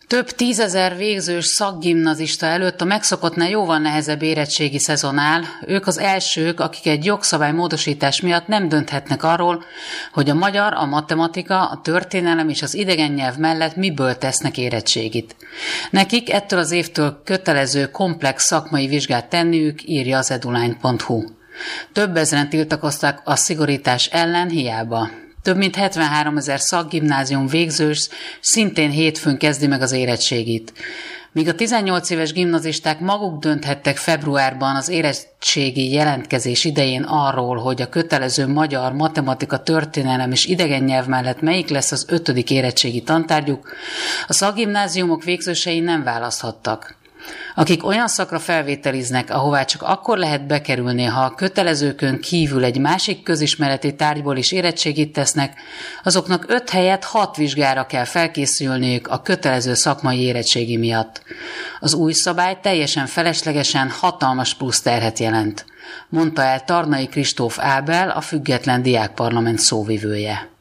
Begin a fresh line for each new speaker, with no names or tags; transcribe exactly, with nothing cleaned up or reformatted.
Több tízezer végzős szakgimnazista előtt a megszokottnál jóval nehezebb érettségi szezon áll. Ők az elsők, akik egy jogszabálymódosítás miatt nem dönthetnek arról, hogy a magyar, a matematika, a történelem és az idegen nyelv mellett miből tesznek érettségit. Nekik ettől az évtől kötelező komplex szakmai vizsgát tenniük, írja az eduline pont hu. Több ezren tiltakoztak a szigorítás ellen, hiába. Több mint hetvenháromezer szakgimnázium végzős szintén hétfőn kezdi meg az érettségit. Míg a tizennyolc éves gimnazisták maguk dönthettek februárban az érettségi jelentkezés idején arról, hogy a kötelező magyar, matematika, történelem és idegen nyelv mellett melyik lesz az ötödik érettségi tantárgyuk, a szakgimnáziumok végzősei nem választhattak. Akik olyan szakra felvételiznek, ahová csak akkor lehet bekerülni, ha a kötelezőkön kívül egy másik közismereti tárgyból is érettségit tesznek, azoknak öt helyett hat vizsgára kell felkészülniük a kötelező szakmai érettségi miatt. Az új szabály teljesen feleslegesen hatalmas plusz terhet jelent, mondta el Tarnai Kristóf Ábel, a Független Diákparlament szóvivője.